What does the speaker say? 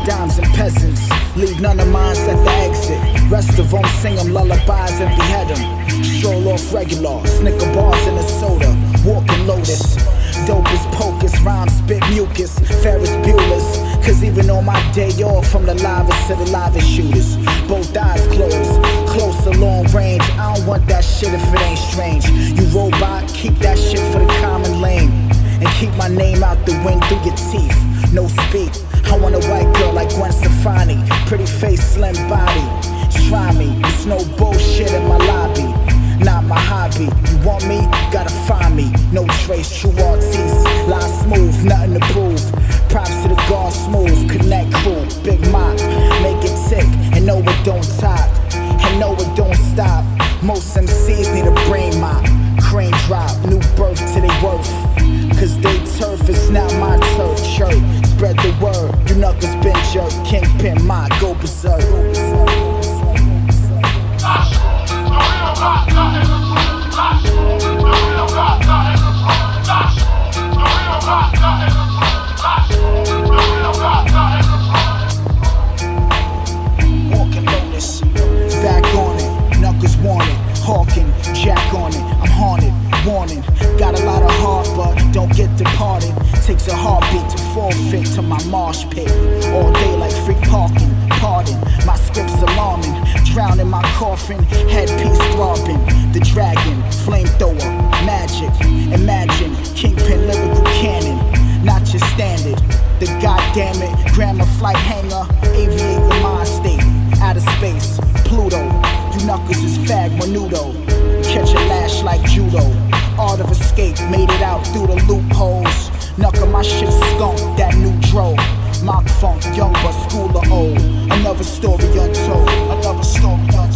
dimes and peasants. Leave none of mine at the exit. Rest of them sing them lullabies and behead them. Stroll off regular, snicker bars in a soda. Walking lotus, dope as pocus, rhymes spit mucus. Ferris Bueller's, cause even on my day off, from the livest to the livest shooters. Both eyes closed, close to long range. I don't want that shit if it ain't strange. You robot, keep that shit for the common lane. And keep my name out the wind through your teeth. No speak, I want a white girl like Gwen Stefani. Pretty face, slim body. Try me, it's no bullshit in my lobby. Not my hobby, you want me? Gotta find me. No trace, true artiste. Lie smooth, nothing to prove. Props to the guard smooth, connect crew. Big mop, make it tick. And no it don't top, and no it don't stop. Most MCs need a brain mop. Crane drop, new birth to they worth. Cause they turf is not my turf. Chirp, spread the word. You knuckles been jerked. Kingpin, my go berserk. Walking lotus, back on it. Knuckles want it. Hawking, jack on it. I'm haunted, warning. Got a lot of heart, but don't get departed. Takes a heartbeat to forfeit to my marsh pit. All day like free parking, pardon. My script's alarming. Drown in my coffin, headpiece throbbing. The dragon, flamethrower, magic. Imagine, kingpin lyrical cannon. Not your standard. The goddamn it, grammar flight hanger. Aviate your mind state. Outer space, Pluto. You knuckles is fag menudo. Catch a lash like judo. Art of escape, made it out through the loopholes. Knuckle my shit skunk, that new dro. Mock funk, young but school of old. Another story untold, another story untold.